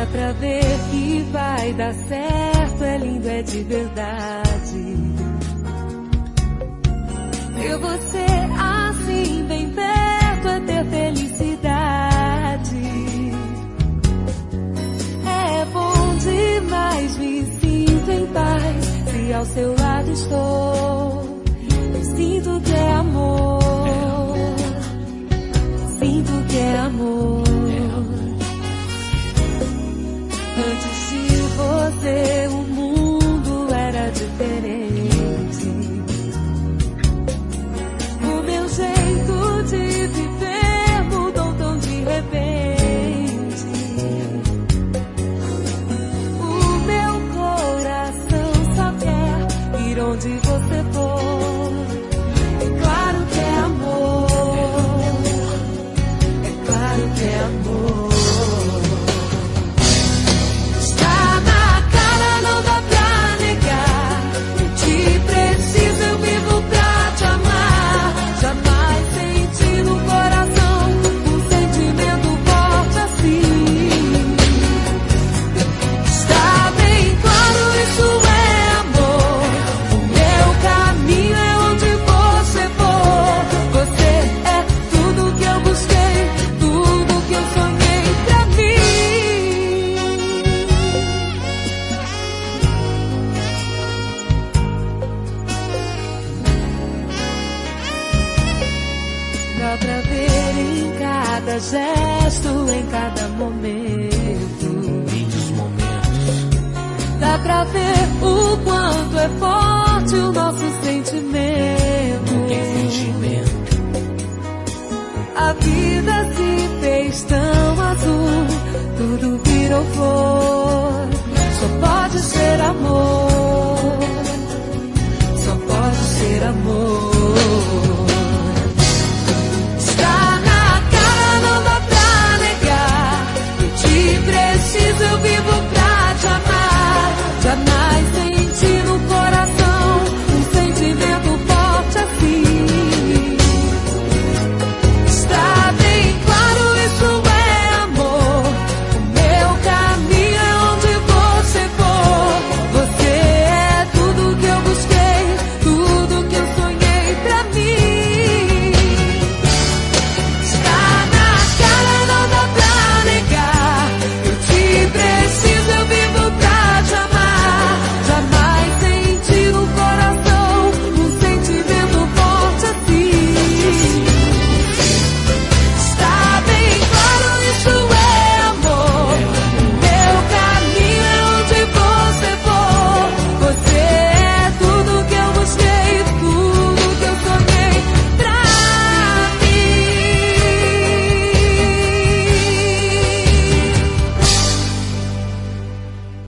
pra ver que vai dar certo, é lindo, é de verdade. Ter você assim bem perto é ter felicidade. É bom demais, me sinto em paz, se ao seu lado estou. Eu sinto que é amor, sinto que é amor. Antes de você o mundo era diferente. O meu jeito de viver mudou tão de repente. O meu coração só quer ir onde você for. É claro que é amor, é claro que é amor. Dá pra ver em cada gesto, em cada momento. Muitos momentos. Dá pra ver o quanto é forte o nosso sentimento. Não tem fingimento. A vida se fez tão azul, tudo virou flor.